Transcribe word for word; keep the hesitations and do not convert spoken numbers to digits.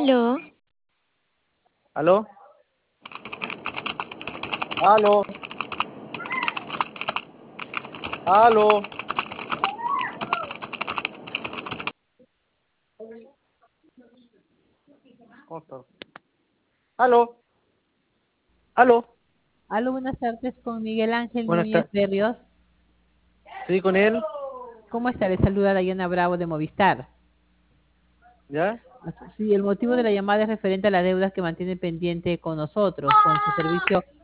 Aló, ¿Aló? ¿Aló? ¿Aló? ¿Cómo está? ¿Aló? ¿Aló? Aló, buenas tardes con Miguel Ángel Buenas Núñez tardes. Berrios. ¿Sí, con él? ¿Cómo está? Le saluda Dayana Bravo de Movistar. ¿Ya? Sí, el motivo de la llamada es referente a las deudas que mantiene pendiente con nosotros, con su servicio